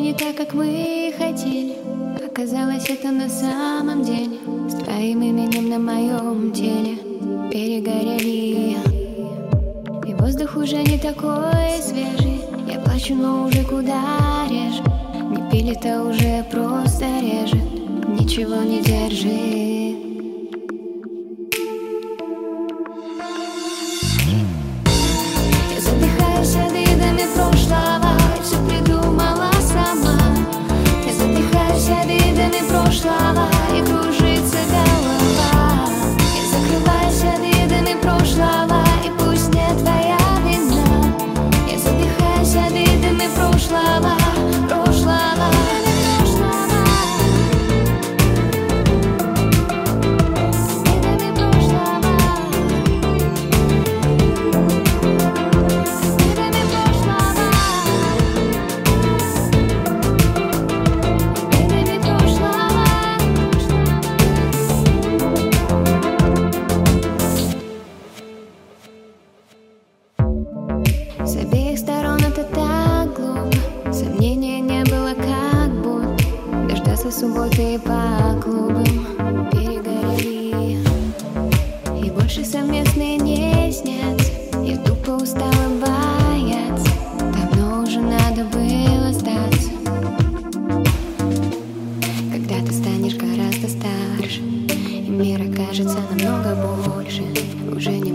не так, как мы хотели. Оказалось, это на самом деле с твоим именем на моем теле перегорели. И воздух уже не такой свежий. Я плачу, но уже куда реже. Не пилит, а уже просто режет. Ничего не держит. Я задыхаюсь обидами прошлого. Все придумала сама. Я задыхаюсь обидами прошлого. И кружится голова. Я закрываюсь обидами прошлого. И пусть не твоя вина. Я задыхаюсь обидами прошлого. Прошлого. С обеих сторон это так глупо. Сомнения не было, как будто дождаться субботы по клубам перегорели. И больше совместные не снятся. Я тупо устала бояться. Давно уже надо было сдаться. Когда ты станешь гораздо старше, и мир окажется намного больше, уже не